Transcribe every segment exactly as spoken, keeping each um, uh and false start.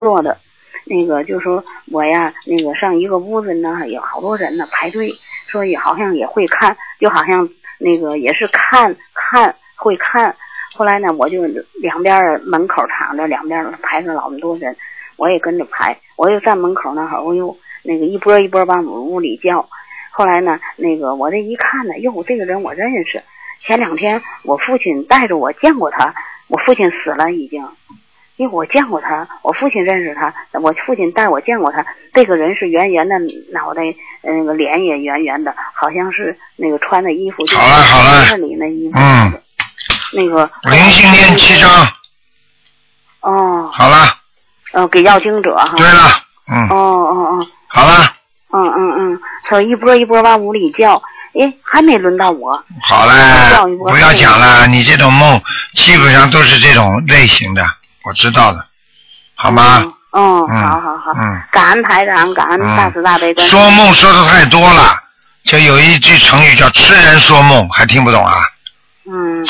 做的，那个就说我呀，那个上一个屋子呢，有好多人呢排队，说也好像也会看，就好像那个也是看看会看。后来呢，我就两边门口躺着，两边排着老那么多人，我也跟着排，我又站门口那会儿，我又那个一波一波往我屋里叫。后来呢，那个我这一看呢，哟，这个人我认识，前两天我父亲带着我见过他，我父亲死了已经，因为我见过他，我父亲认识他，我父亲带我见过他，这个人是圆圆的脑袋，那个脸也圆圆的，好像是那个穿的衣服就是这里那衣服，嗯，那个灵性念七章。 哦， 好了。 呃，给要经者哈。 对了，嗯。 哦哦哦。 好了。 嗯嗯嗯，他一波一波往屋里叫，哎，还没轮到我。 好嘞，不要讲了，你这种梦基本上都是这种类型的，我知道的，好吗？ 嗯，嗯好好好，嗯，感恩台长，感恩大慈大悲观。 说梦说的太多了，就有一句成语叫痴人说梦，还听不懂啊？ 嗯。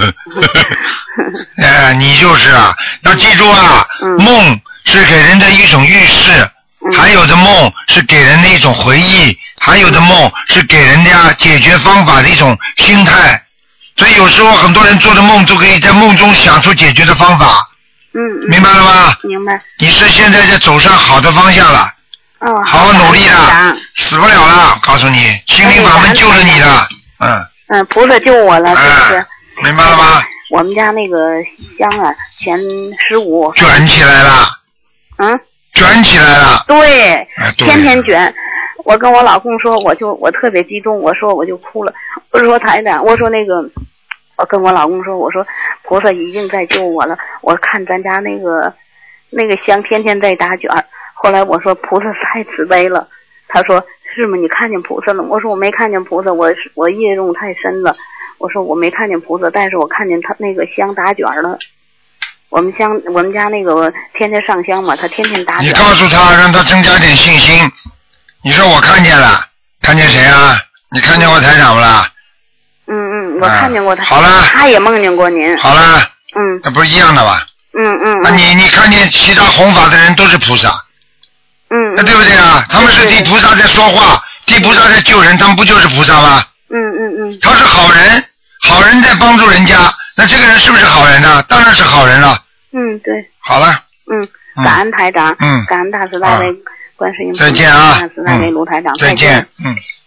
哎，你就是啊，要记住啊，嗯、梦是给人的一种预示。还有的梦是给人的一种回忆，还有的梦是给人家解决方法的一种心态，所以有时候很多人做的梦都可以在梦中想出解决的方法。 嗯， 明白了吗？ 明白。 你是现在在走上好的方向了。 哦。 好好努力了，死不了了，告诉你，心灵法门救了你的。嗯。 嗯，菩萨救我了，是不是？ 明白了吗？ 我们家那个香啊，前十五。 卷起来了。 嗯。 卷起来了， 对， 哎、对天天卷。我跟我老公说，我就我特别激动，我说我就哭了。我说台长，我说那个，我跟我老公说，我说菩萨已经在救我了。我看咱家那个那个香天天在打卷。后来我说菩萨太慈悲了，他说是吗？你看见菩萨了？我说我没看见菩萨，我我业重太深了。我说我没看见菩萨，但是我看见他那个香打卷了。我们香，我们家那个天天上香嘛，他天天打卷。 你告诉他，让他增加点信心。你说我看见了，看见谁啊？你看见过台长不啦？ 嗯嗯，我看见过他。 啊、好了。 他也梦见过您。 好了。 嗯。 那不是一样的吧？ 嗯嗯。 啊，你你看见其他弘法的人都是菩萨。 嗯。 那对不对啊？他们是替菩萨在说话，替菩萨在救人，他们不就是菩萨吗？ 嗯嗯嗯。 他是好人，好人在帮助人家。那这个人是不是好人呢？当然是好人了。 嗯，对。 好了。 嗯，感恩台长。 嗯。 感恩大慈大悲观世音菩萨。 再见啊！ 大慈大悲卢台长。 再见。嗯。